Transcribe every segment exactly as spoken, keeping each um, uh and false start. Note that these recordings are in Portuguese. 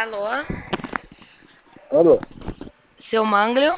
Alô? Alô, Seu Manglio?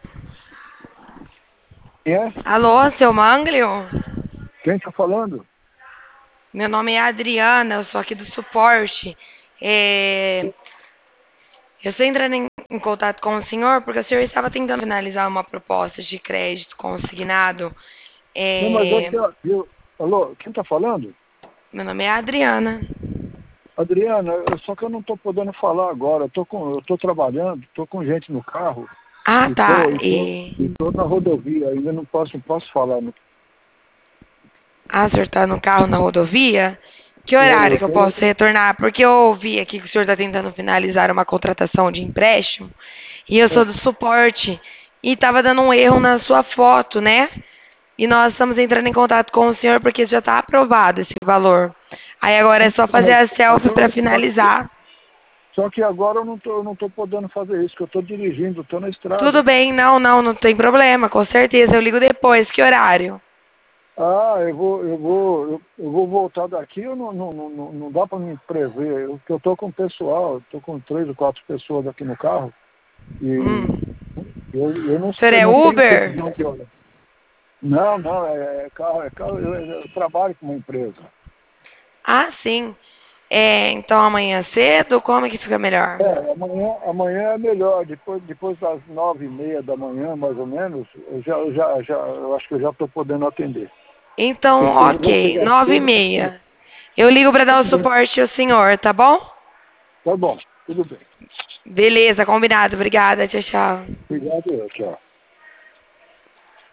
quem é? Alô, seu Manglio? Quem tá falando? Meu nome é Adriana, eu sou aqui do suporte. É, Eu estou entrando em, em contato com o senhor porque o senhor estava tentando finalizar uma proposta de crédito consignado. Não, mas É, aqui, ó, eu, alô, quem tá falando? Meu nome é Adriana. Adriana, eu- só que eu não tô podendo falar agora, eu tô, com, eu tô trabalhando, tô com gente no carro Ah, e tá. tô, e tô, E... e tô na rodovia, ainda não posso, não posso falar. Não. Ah, o senhor está no carro na rodovia? Que Eu, horário eu que eu posso tô, retornar? Porque eu ouvi aqui que o senhor está tentando finalizar uma contratação de empréstimo e eu sou é, do suporte e estava dando um erro na sua foto, né? E nós estamos entrando em contato com o senhor porque já está aprovado esse valor. Aí agora é só fazer mas a selfie para agora, só, que- finalizar. só que agora eu não tô, eu não tô podendo fazer isso, que eu tô dirigindo, tô na Tudo estrada. bem, não, não, não tem problema, com certeza. Eu ligo depois. Que horário? Ah, eu vou, eu vou, eu, eu vou voltar daqui, eu não, não, não, não dá para me prever. Eu, eu tô com o pessoal, eu tô com três ou quatro pessoas aqui no carro Hum. e eu, eu não O senhor sei, é não tenho Uber? previsão de hora. Não, não, é, é carro, é carro, eu, eu trabalho com uma empresa. Ah, sim. É, então amanhã cedo, como é que fica melhor? É, amanhã, amanhã é melhor, depois, depois das nove e meia da manhã, mais ou menos, eu já, eu já, já, eu acho que eu já estou podendo atender. Então, Porque eu vou ok, chegar nove e cedo. meia. Eu ligo para dar o suporte ao senhor, tá bom? Tá bom, tudo bem. Beleza, combinado. Obrigada, tchau, tchau. Obrigado, tchau.